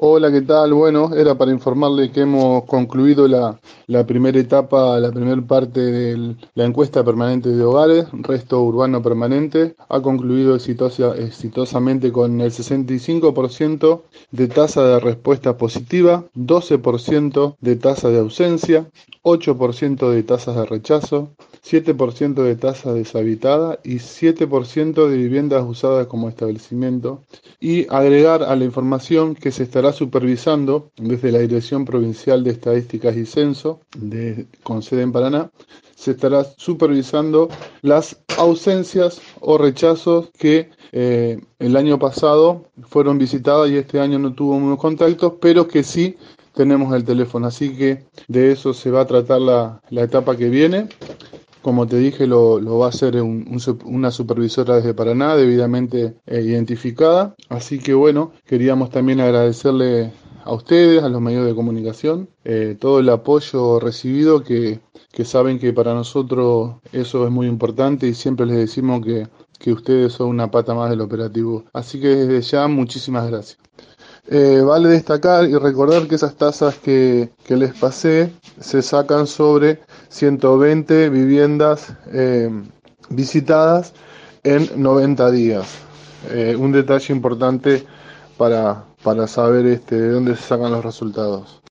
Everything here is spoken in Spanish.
Hola, ¿qué tal? Bueno, era para informarle que hemos concluido la primera etapa, la primera parte de la encuesta permanente de hogares, resto urbano permanente. Ha concluido exitosamente con el 65% de tasa de respuesta positiva, 12% de tasa de ausencia, 8% de tasas de rechazo, 7% de tasa deshabitada y 7% de viviendas usadas como establecimiento. Y agregar a la información que se estará supervisando desde la Dirección Provincial de Estadísticas y Censo, con sede en Paraná, se estará supervisando las ausencias o rechazos que el año pasado fueron visitadas y este año no tuvo unos contactos, pero que sí tenemos el teléfono. Así que de eso se va a tratar la etapa que viene. Como te dije, lo va a hacer una supervisora desde Paraná, debidamente identificada. Así que bueno, queríamos también agradecerle a ustedes, a los medios de comunicación, todo el apoyo recibido, que saben que para nosotros eso es muy importante y siempre les decimos que ustedes son una pata más del operativo. Así que desde ya, muchísimas gracias. Vale destacar y recordar que esas tasas que les pasé se sacan sobre 120 viviendas visitadas en 90 días. Un detalle importante para saber de dónde se sacan los resultados.